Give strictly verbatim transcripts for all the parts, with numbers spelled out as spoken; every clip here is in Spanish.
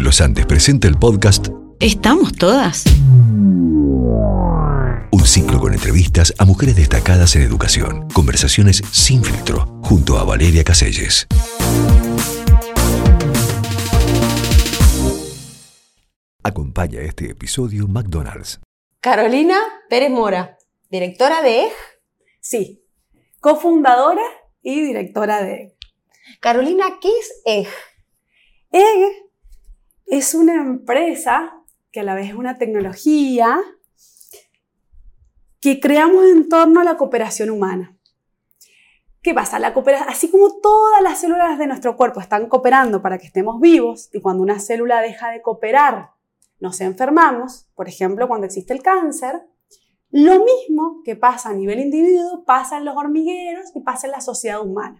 Los Andes presenta el podcast ¿Estamos todas? Un ciclo con entrevistas a mujeres destacadas en educación. Conversaciones sin filtro, junto a Valeria Caselles. Acompaña este episodio McDonald's. Carolina Pérez Mora, directora de E G. Sí, cofundadora y directora de E G. Carolina, ¿qué es E G? E G es una empresa que a la vez es una tecnología que creamos en torno a la cooperación humana. ¿Qué pasa? La cooperación, así como todas las células de nuestro cuerpo están cooperando para que estemos vivos, y cuando una célula deja de cooperar, nos enfermamos, por ejemplo, cuando existe el cáncer, lo mismo que pasa a nivel individuo, pasa en los hormigueros y pasa en la sociedad humana.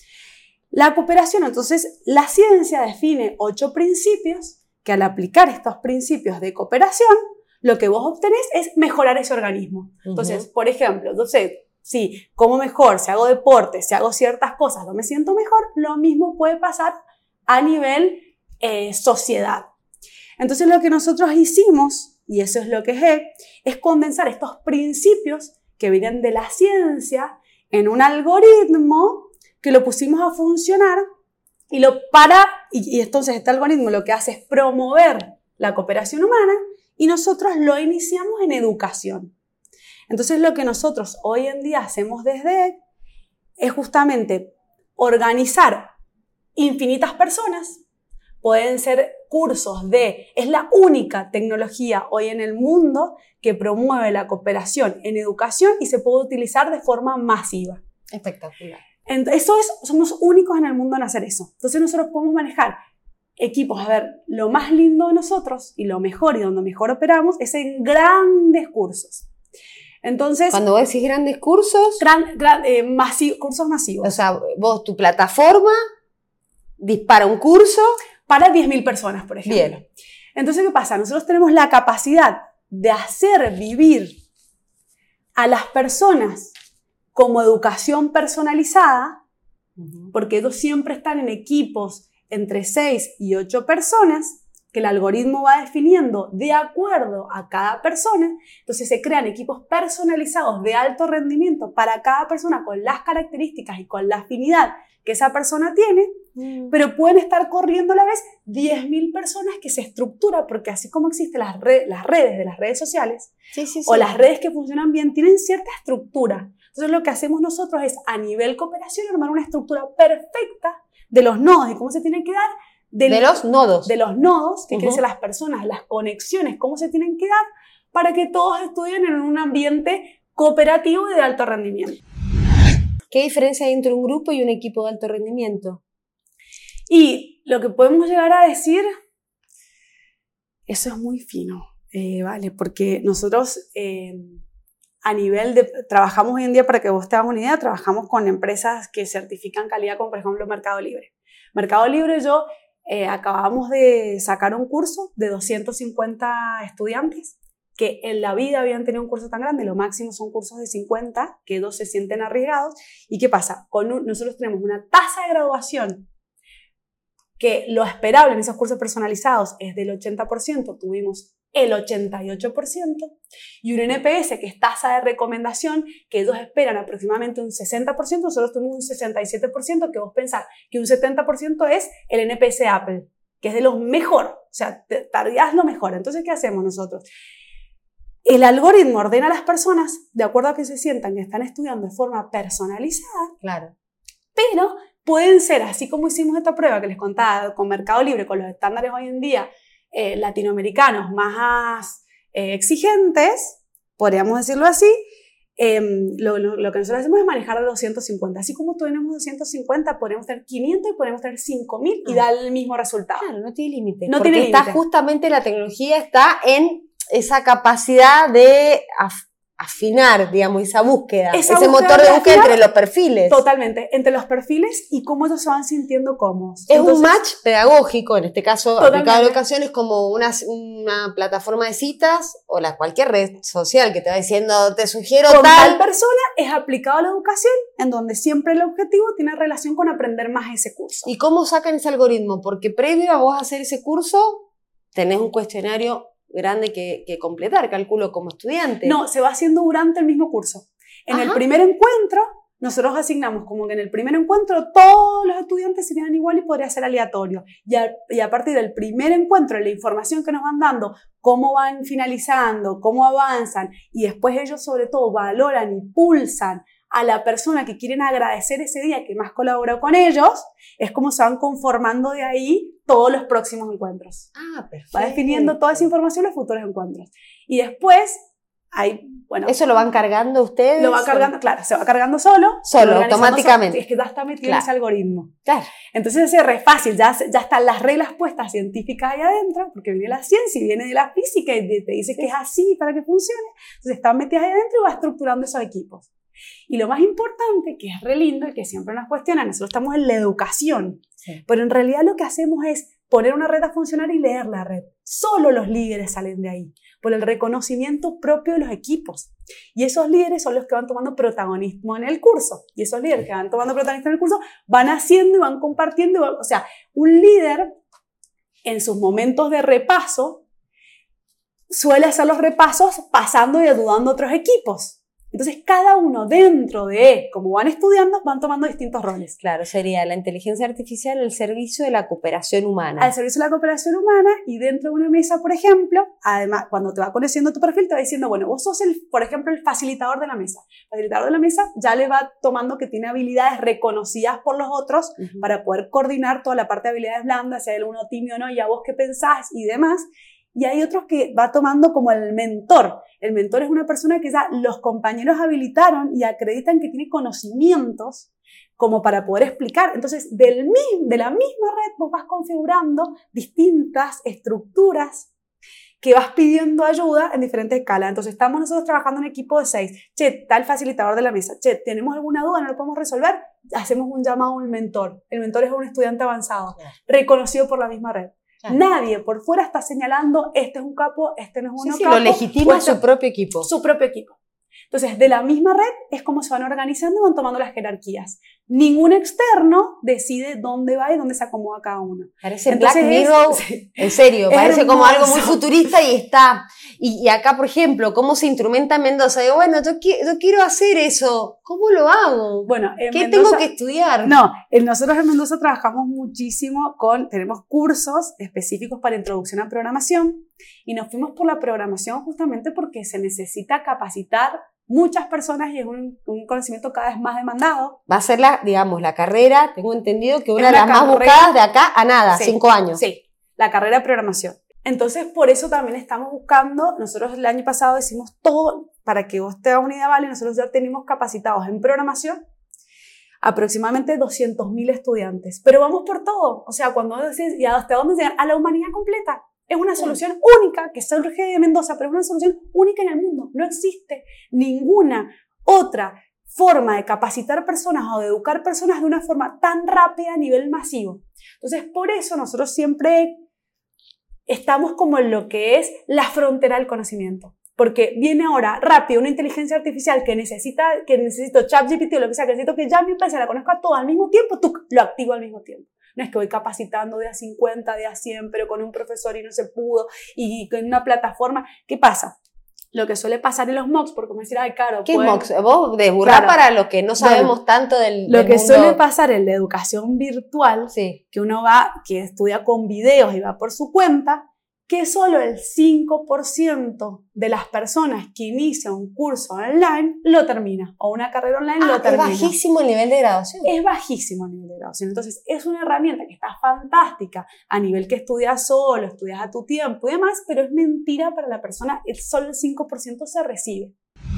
La cooperación, entonces, la ciencia define ocho principios que al aplicar estos principios de cooperación, lo que vos obtenés es mejorar ese organismo. Entonces, uh-huh. por ejemplo, entonces, si como mejor, si hago deporte, si hago ciertas cosas, no me siento mejor, lo mismo puede pasar a nivel eh, sociedad. Entonces, lo que nosotros hicimos, y eso es lo que es E G, es condensar estos principios que vienen de la ciencia en un algoritmo que lo pusimos a funcionar y lo para, y, y entonces este algoritmo lo que hace es promover la cooperación humana y nosotros lo iniciamos en educación. Entonces lo que nosotros hoy en día hacemos desde E G es justamente organizar infinitas personas. Pueden ser cursos de, es la única tecnología hoy en el mundo que promueve la cooperación en educación y se puede utilizar de forma masiva. Espectacular. Eso es, somos únicos en el mundo en hacer eso. Entonces nosotros podemos manejar equipos. A ver, lo más lindo de nosotros y lo mejor y donde mejor operamos es en grandes cursos. Entonces, cuando vos decís grandes cursos, gran, gran, eh, masivo, cursos masivos. O sea, vos, tu plataforma dispara un curso para diez mil personas, por ejemplo. Bien. Entonces, ¿qué pasa? Nosotros tenemos la capacidad de hacer vivir a las personas como educación personalizada, uh-huh. porque ellos siempre están en equipos entre seis y ocho personas, que el algoritmo va definiendo de acuerdo a cada persona. Entonces se crean equipos personalizados de alto rendimiento para cada persona con las características y con la afinidad que esa persona tiene, mm. pero pueden estar corriendo a la vez diez mil personas que se estructura, porque así como existen las, red, las redes de las redes sociales, sí, sí, sí. o las redes que funcionan bien, tienen cierta estructura. Entonces lo que hacemos nosotros es a nivel cooperación armar una estructura perfecta de los nodos y cómo se tienen que dar. Del, de los nodos. De los nodos, que uh-huh. quieren ser las personas, las conexiones, cómo se tienen que dar para que todos estudien en un ambiente cooperativo y de alto rendimiento. ¿Qué diferencia hay entre un grupo y un equipo de alto rendimiento? Y lo que podemos llegar a decir, eso es muy fino, eh, ¿vale? Porque nosotros eh, a nivel de, trabajamos hoy en día, para que vos te hagas una idea, trabajamos con empresas que certifican calidad, como por ejemplo Mercado Libre. Mercado Libre, yo eh, acabamos de sacar un curso de doscientos cincuenta estudiantes que en la vida habían tenido un curso tan grande, lo máximo son cursos de cincuenta, que dos se sienten arriesgados. ¿Y qué pasa? Con un, nosotros tenemos una tasa de graduación que lo esperable en esos cursos personalizados es del ochenta por ciento, tuvimos el ochenta y ocho por ciento, y un N P S que es tasa de recomendación, que ellos esperan aproximadamente un sesenta por ciento, nosotros tuvimos un sesenta y siete por ciento, que vos pensás que un setenta por ciento es el N P S de Apple, que es de los mejor, o sea, tardías lo mejor. Entonces, ¿qué hacemos nosotros? El algoritmo ordena a las personas de acuerdo a que se sientan que están estudiando de forma personalizada, claro, pero pueden ser, así como hicimos esta prueba que les contaba con Mercado Libre, con los estándares hoy en día eh, latinoamericanos más eh, exigentes, podríamos decirlo así, eh, lo, lo, lo que nosotros hacemos es manejar de doscientos cincuenta. Así como tenemos doscientos cincuenta, podemos tener quinientos y podemos tener cinco mil y ah. dar el mismo resultado. Claro, no tiene límite. No porque tiene está límite. Justamente la tecnología está en esa capacidad de af- afinar, digamos, esa búsqueda, esa ese búsqueda motor de de búsqueda afinar, entre los perfiles. Totalmente, entre los perfiles y cómo ellos se van sintiendo cómodos. Es Entonces, un match pedagógico, en este caso, totalmente. aplicado a la educación, es como una, una plataforma de citas o la, cualquier red social que te va diciendo, te sugiero con tal. tal persona es aplicado a la educación, en donde siempre el objetivo tiene relación con aprender más ese curso. ¿Y cómo sacan ese algoritmo? Porque previo a vos hacer ese curso, tenés un cuestionario grande que, que completar, calculo, como estudiante. No, se va haciendo durante el mismo curso. En Ajá. el primer encuentro, nosotros asignamos como que en el primer encuentro todos los estudiantes serían igual y podría ser aleatorio. Y a, y a partir del primer encuentro, la información que nos van dando, cómo van finalizando, cómo avanzan, y después ellos sobre todo valoran y pulsan a la persona que quieren agradecer ese día que más colaboró con ellos, es como se van conformando de ahí todos los próximos encuentros. Ah, perfecto. Va definiendo toda esa información los futuros encuentros. Y después, hay, bueno... ¿Eso lo van cargando ustedes? Lo va cargando, o... claro, se va cargando solo. Solo, automáticamente. Solo, es que ya está metido claro. ese algoritmo. Claro. Entonces es re fácil, ya, ya están las reglas puestas científicas ahí adentro, porque viene la ciencia y viene de la física y te dice sí. que es así para que funcione. Entonces están metidas ahí adentro y va estructurando esos equipos. Y lo más importante, que es re lindo y que siempre nos cuestionan, nosotros estamos en la educación, sí. pero en realidad lo que hacemos es poner una red a funcionar y leer la red. Solo los líderes salen de ahí, por el reconocimiento propio de los equipos. Y esos líderes son los que van tomando protagonismo en el curso. Y esos líderes que van tomando protagonismo en el curso van haciendo y van compartiendo. Y van, o sea, un líder en sus momentos de repaso suele hacer los repasos pasando y ayudando a otros equipos. Entonces, cada uno dentro de, como van estudiando, van tomando distintos roles. Claro, sería la inteligencia artificial al servicio de la cooperación humana. Al servicio de la cooperación humana, y dentro de una mesa, por ejemplo, además, cuando te va conociendo tu perfil, te va diciendo, bueno, vos sos, el, por ejemplo, el facilitador de la mesa. El facilitador de la mesa ya le va tomando que tiene habilidades reconocidas por los otros uh-huh. para poder coordinar toda la parte de habilidades blandas, si hay alguno tímido o no, y a vos qué pensás y demás. Y hay otros que va tomando como el mentor. El mentor es una persona que ya los compañeros habilitaron y acreditan que tiene conocimientos como para poder explicar. Entonces, del, de la misma red vos vas configurando distintas estructuras que vas pidiendo ayuda en diferentes escalas. Entonces, estamos nosotros trabajando en un equipo de seis. Che, tal facilitador de la mesa. Che, ¿tenemos alguna duda? ¿No lo podemos resolver? Hacemos un llamado a un mentor. El mentor es un estudiante avanzado, reconocido por la misma red. Claro. Nadie por fuera está señalando este es un capo, este no es uno sí, sí, capo. Lo legitima este, su propio equipo. Su propio equipo. Entonces, de la misma red es como se van organizando y van tomando las jerarquías. Ningún externo decide dónde va y dónde se acomoda cada uno. Parece Entonces, Black Mirror, es, en serio, parece hermoso. Como algo muy futurista y está. Y, y acá, por ejemplo, ¿cómo se instrumenta en Mendoza? Digo, bueno, yo, qui yo quiero hacer eso. ¿Cómo lo hago? Bueno, en ¿Qué Mendoza, tengo que estudiar? No, en nosotros en Mendoza trabajamos muchísimo con, tenemos cursos específicos para introducción a programación y nos fuimos por la programación justamente porque se necesita capacitar muchas personas y es un, un conocimiento cada vez más demandado. Va a ser la, digamos, la carrera, tengo entendido que una de las carrera, más buscadas de acá a nada, sí, cinco años. Sí, la carrera de programación. Entonces, por eso también estamos buscando, nosotros el año pasado hicimos todo, para que vos te hagas una idea, ¿vale? Nosotros ya tenemos capacitados en programación aproximadamente doscientos mil estudiantes, pero vamos por todo, o sea, cuando decís, ¿y hasta dónde llegar? A la humanidad completa. Es una solución única que surge de Mendoza, pero es una solución única en el mundo. No existe ninguna otra forma de capacitar personas o de educar personas de una forma tan rápida a nivel masivo. Entonces, por eso nosotros siempre estamos como en lo que es la frontera del conocimiento. Porque viene ahora rápido una inteligencia artificial que necesita, que necesito ChatGPT o lo que sea, que necesito que ya mi empresa la conozca todo al mismo tiempo, tú lo activo al mismo tiempo. No es que voy capacitando de a cincuenta, de a cien, pero con un profesor y no se pudo, y con una plataforma. ¿Qué pasa? Lo que suele pasar en los mocks, porque como decir, ay, claro. ¿Qué pueden... mocks? Vos desburrás claro. Para los que no sabemos bueno, tanto del, Lo del que mundo. Suele pasar en la educación virtual, sí. que uno va, que estudia con videos y va por su cuenta, que solo el cinco por ciento de las personas que inician un curso online lo termina, o una carrera online ah, lo termina. Es bajísimo el nivel de graduación. Es bajísimo el nivel de graduación. Entonces, es una herramienta que está fantástica a nivel que estudias solo, estudias a tu tiempo y demás, pero es mentira para la persona, solo el cinco por ciento se recibe.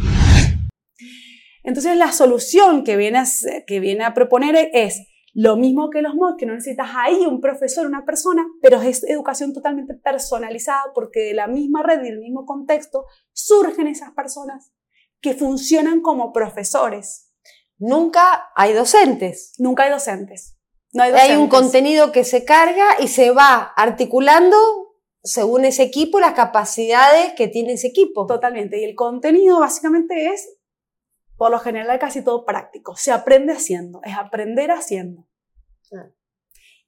Entonces, la solución que viene a, que viene a proponer es lo mismo que los mocks, que no necesitas ahí un profesor, una persona, pero es educación totalmente personalizada porque de la misma red y del mismo contexto surgen esas personas que funcionan como profesores. Nunca hay docentes. Nunca hay docentes. No hay docentes. Hay un contenido que se carga y se va articulando según ese equipo las capacidades que tiene ese equipo. Totalmente. Y el contenido básicamente es, por lo general, casi todo práctico. Se aprende haciendo. Es aprender haciendo. Ah.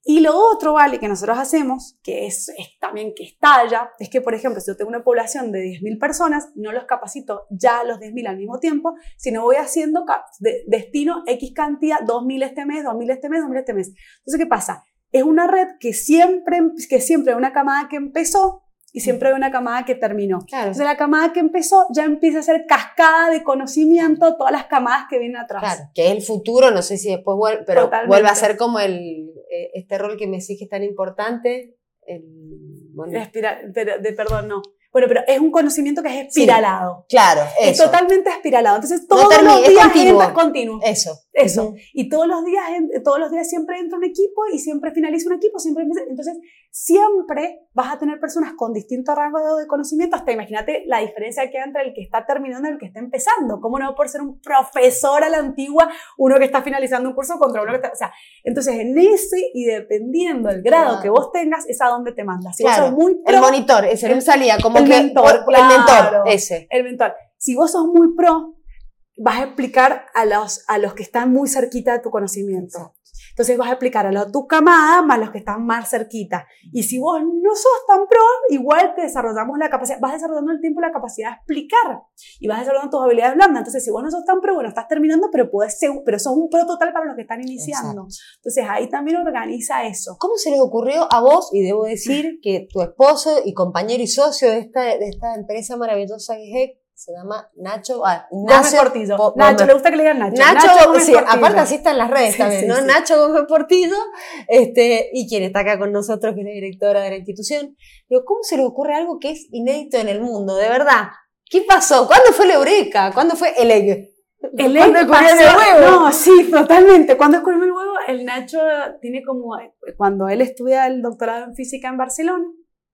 Y lo otro, vale, que nosotros hacemos, que es, es también que estalla, es que, por ejemplo, si yo tengo una población de diez mil personas, no los capacito ya a los diez mil al mismo tiempo, sino voy haciendo de, destino X cantidad, dos mil este mes, dos mil este mes, dos mil este mes. Entonces, ¿qué pasa? Es una red que siempre, que siempre hay una camada que empezó y siempre hay una camada que terminó. Claro. Entonces, la camada que empezó ya empieza a ser cascada de conocimiento, todas las camadas que vienen atrás. Claro, que es el futuro, no sé si después vuelve, pero Totalmente. vuelve a ser como el, este rol que me decís que es tan importante. El, bueno. Espiral, de, de, perdón, no. Bueno, pero es un conocimiento que es espiralado. Sí, claro, eso. Es totalmente espiralado. Entonces, todos no termine, los días es continuo. entra continuo. Eso. Eso. Uh-huh. Y todos los días, todos los días siempre entra un equipo y siempre finaliza un equipo, siempre empieza. Entonces, siempre vas a tener personas con distintos rangos de conocimiento. Hasta imagínate la diferencia que hay entre el que está terminando y el que está empezando. ¿Cómo no va a poder ser un profesor a la antigua, uno que está finalizando un curso contra uno que está... O sea, entonces en ese y dependiendo del grado claro. que vos tengas, es a dónde te mandas. Si claro. vos sos muy pro, el monitor, ese el, salía como el que... Mentor, por, claro, el mentor, ese. El mentor. Si vos sos muy pro, vas a explicar a los, a los que están muy cerquita de tu conocimiento. Entonces vas a explicar a la, tu camada más los que están más cerquita. Y si vos no sos tan pro, igual te desarrollamos la capacidad, vas desarrollando el tiempo la capacidad de explicar y vas desarrollando tus habilidades blandas. Entonces si vos no sos tan pro, bueno, estás terminando, pero, podés ser, pero sos un pro total para los que están iniciando. Exacto. Entonces ahí también organiza eso. ¿Cómo se les ocurrió a vos, y debo decir que tu esposo y compañero y socio de esta, de esta empresa maravillosa que es se llama Nacho, ah, Nacho Portillo. Bo, Nacho, Gómez. Le gusta que le digan Nacho. Nacho, Nacho Gómez sí, Portillo. Aparte así está en las redes sí, también, sí, ¿no? Sí. Nacho Gómez Portillo, este, y quien está acá con nosotros, que es la directora de la institución. Digo, ¿cómo se le ocurre algo que es inédito en el mundo? De verdad. ¿Qué pasó? ¿Cuándo fue la eureka? ¿Cuándo fue el egg? El egg pasó, el huevo. No, sí, totalmente. ¿Cuándo descubrió el huevo? El Nacho tiene como, cuando él estudia el doctorado en física en Barcelona,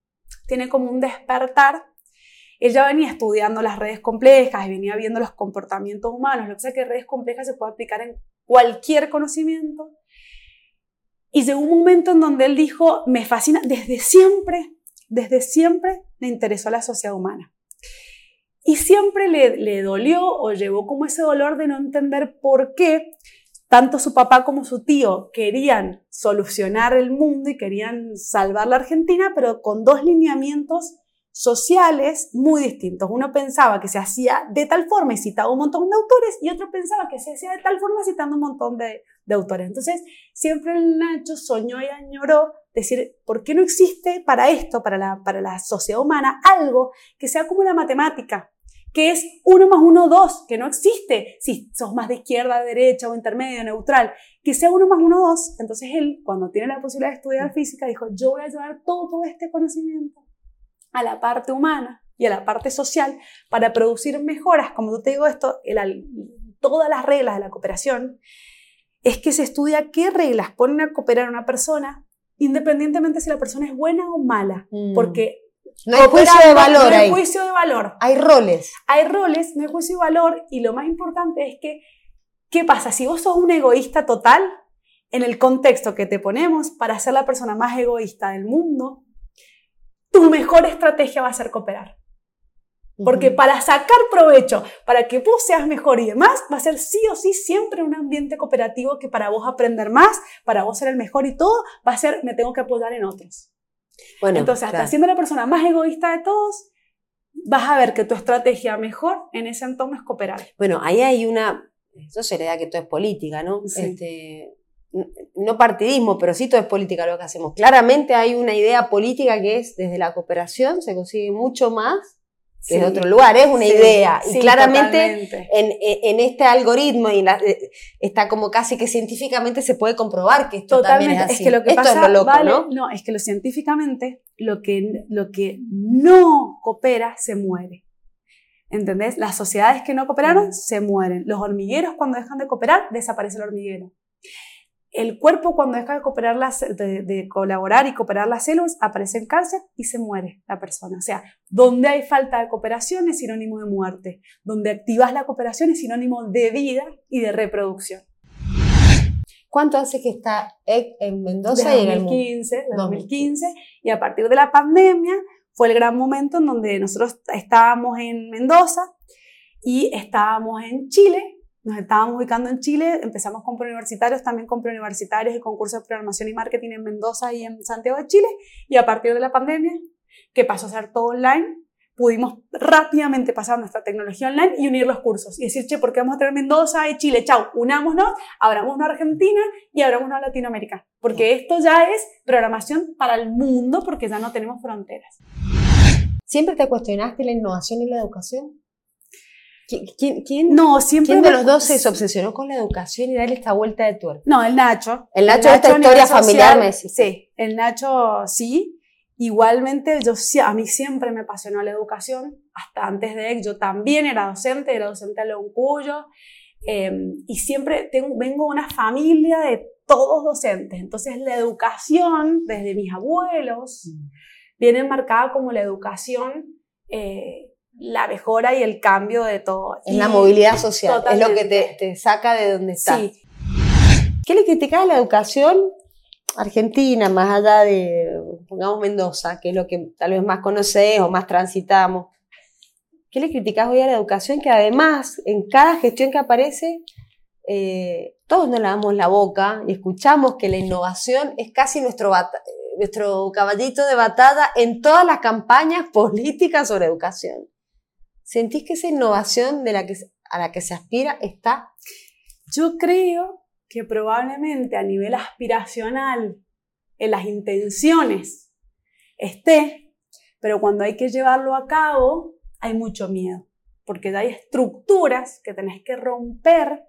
tiene como un despertar. Él ya venía estudiando las redes complejas y venía viendo los comportamientos humanos, lo que sea que redes complejas se puede aplicar en cualquier conocimiento. Y llegó un momento en donde él dijo, me fascina, desde siempre, desde siempre me interesó la sociedad humana. Y siempre le, le dolió o llevó como ese dolor de no entender por qué tanto su papá como su tío querían solucionar el mundo y querían salvar la Argentina, pero con dos lineamientos sociales muy distintos. Uno pensaba que se hacía de tal forma y citaba un montón de autores y otro pensaba que se hacía de tal forma citando un montón de, de autores. Entonces, siempre el Nacho soñó y añoró decir, ¿por qué no existe para esto, para la, para la sociedad humana, algo que sea como la matemática? Que es uno más uno, dos, que no existe si sos más de izquierda, derecha o intermedio, neutral, que sea uno más uno, dos. Entonces él, cuando tiene la posibilidad de estudiar física, dijo, yo voy a llevar todo este conocimiento a la parte humana y a la parte social para producir mejoras. Como yo te digo esto, el, todas las reglas de la cooperación es que se estudia qué reglas ponen a cooperar a una persona independientemente si la persona es buena o mala, mm. porque no hay juicio de valor no hay ahí. juicio de valor. Hay roles. Hay roles, no hay juicio de valor y lo más importante es que, ¿qué pasa? Si vos sos un egoísta total, en el contexto que te ponemos para ser la persona más egoísta del mundo, tu mejor estrategia va a ser cooperar. Porque uh-huh. para sacar provecho, para que vos seas mejor y demás, va a ser sí o sí siempre un ambiente cooperativo que para vos aprender más, para vos ser el mejor y todo, va a ser me tengo que apoyar en otros. Bueno, entonces, hasta claro. siendo la persona más egoísta de todos, vas a ver que tu estrategia mejor en ese entorno es cooperar. Bueno, ahí hay una, eso se le da que todo es política, ¿no? Sí. Este, no partidismo, pero sí todo es política lo que hacemos. Claramente hay una idea política que es desde la cooperación se consigue mucho más que sí. de otro lugar, es una sí. idea. Y sí, claramente en, en, en este algoritmo y la, está como casi que científicamente se puede comprobar que esto totalmente. también es así. Es que lo que esto pasa, es lo loco, vale, ¿no? No, es que lo científicamente lo que, lo que no coopera se muere. ¿Entendés? Las sociedades que no cooperaron sí. se mueren. Los hormigueros cuando dejan de cooperar, desaparece el hormiguero. El cuerpo cuando deja de, cooperar las, de, de colaborar y cooperar las células aparece en cáncer y se muere la persona. O sea, donde hay falta de cooperación es sinónimo de muerte. Donde activas la cooperación es sinónimo de vida y de reproducción. ¿Cuánto hace que está E C en Mendoza? De dos mil quince, de dos mil quince, y a partir de la pandemia fue el gran momento en donde nosotros estábamos en Mendoza y estábamos en Chile nos estábamos ubicando en Chile, empezamos con preuniversitarios, también con preuniversitarios y con cursos de programación y marketing en Mendoza y en Santiago de Chile, y a partir de la pandemia, que pasó a ser todo online, pudimos rápidamente pasar nuestra tecnología online y unir los cursos y decir, che, ¿por qué vamos a tener Mendoza y Chile? Chau, unámonos, abrámonos a Argentina y abrámonos a Latinoamérica, porque esto ya es programación para el mundo, porque ya no tenemos fronteras. ¿Siempre te cuestionaste la innovación y la educación? ¿Quién, quién, no, siempre ¿quién de me... los dos se obsesionó con la educación y darle esta vuelta de tuerca? No, el Nacho. El Nacho, el Nacho esta historia familiar social, me decís. Sí, el Nacho sí. Igualmente, yo, a mí siempre me apasionó la educación, hasta antes de él, yo también era docente, era docente de León Cuyo, eh, y siempre tengo, vengo de una familia de todos docentes, entonces la educación, desde mis abuelos, mm. viene marcada como la educación, eh, la mejora y el cambio de todo. Es la movilidad social, totalmente. Es lo que te, te saca de donde estás. Sí. ¿Qué le criticaba a la educación argentina, más allá de, pongamos Mendoza, que es lo que tal vez más conocés o más transitamos? ¿Qué le criticás hoy a la educación? Que además, en cada gestión que aparece, eh, todos nos lavamos la boca y escuchamos que la innovación es casi nuestro, bata- nuestro caballito de batalla en todas las campañas políticas sobre educación. ¿Sentís que esa innovación de la que, a la que se aspira está? Yo creo que probablemente a nivel aspiracional, en las intenciones, esté, pero cuando hay que llevarlo a cabo, hay mucho miedo, porque ya hay estructuras que tenés que romper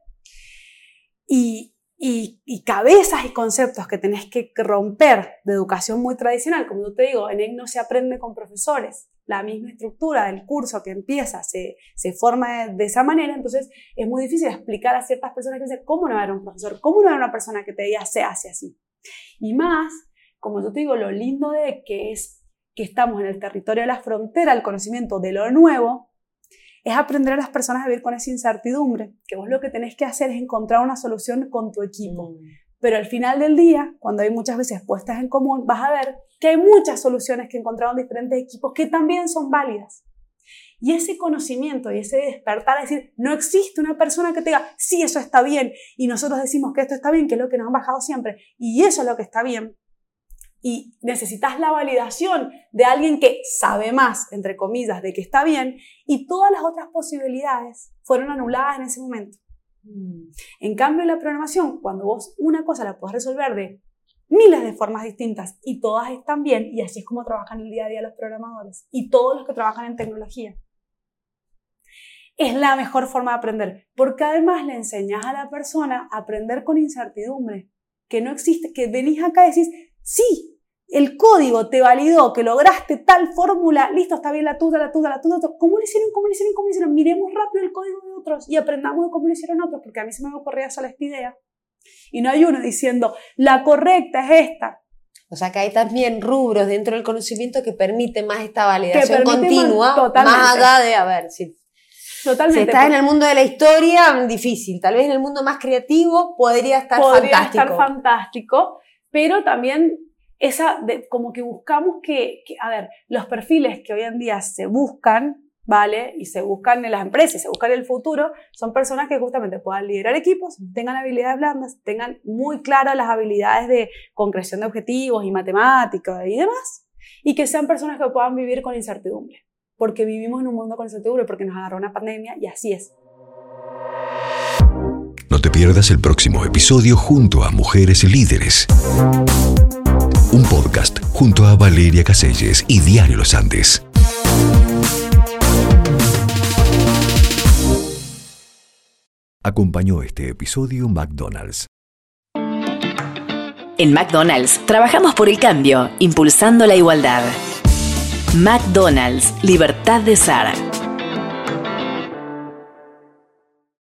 y, y, y cabezas y conceptos que tenés que romper de educación muy tradicional. Como yo te digo, en E C no se aprende con profesores, la misma estructura del curso que empieza se, se forma de, de esa manera, entonces es muy difícil explicar a ciertas personas que dicen, ¿cómo no era un profesor? ¿Cómo no era una persona que te diga, se hace así? Y más, como yo te digo, lo lindo de que es que estamos en el territorio de la frontera, el conocimiento de lo nuevo, es aprender a las personas a vivir con esa incertidumbre, que vos lo que tenés que hacer es encontrar una solución con tu equipo. Mm. Pero al final del día, cuando hay muchas veces puestas en común, vas a ver que hay muchas soluciones que encontraron diferentes equipos que también son válidas. Y ese conocimiento y ese despertar, es decir, no existe una persona que te diga, sí, eso está bien, y nosotros decimos que esto está bien, que es lo que nos han bajado siempre, y eso es lo que está bien. Y necesitas la validación de alguien que sabe más, entre comillas, de que está bien, y todas las otras posibilidades fueron anuladas en ese momento. Mm. En cambio, en la programación, cuando vos una cosa la podés resolver de miles de formas distintas y todas están bien, y así es como trabajan el día a día los programadores y todos los que trabajan en tecnología, es la mejor forma de aprender, porque además le enseñás a la persona a aprender con incertidumbre, que no existe, que venís acá y decís, sí, el código te validó, que lograste tal fórmula, listo, está bien la tuya, la tuya, la tuya, ¿cómo lo hicieron, cómo lo hicieron, cómo lo hicieron? Miremos rápido el código de otros y aprendamos de cómo lo hicieron otros, porque a mí se me ocurría sola esta idea. Y no hay uno diciendo, la correcta es esta. O sea que hay también rubros dentro del conocimiento que permiten más esta validación continua, más, más allá de, a ver, si, totalmente, si estás en el mundo de la historia, difícil. Tal vez en el mundo más creativo podría estar podría fantástico. Podría estar fantástico, pero también esa, de, como que buscamos que, que, a ver, los perfiles que hoy en día se buscan, ¿vale? Y se buscan en las empresas, y se buscan en el futuro, son personas que justamente puedan liderar equipos, tengan habilidades blandas, tengan muy claras las habilidades de concreción de objetivos y matemáticas y demás, y que sean personas que puedan vivir con incertidumbre, porque vivimos en un mundo con incertidumbre, porque nos agarró una pandemia y así es. No te pierdas el próximo episodio junto a Mujeres Líderes. Un podcast junto a Valeria Caselles y Diario Los Andes. Acompañó este episodio McDonald's. En McDonald's trabajamos por el cambio, impulsando la igualdad. McDonald's, libertad de Sara.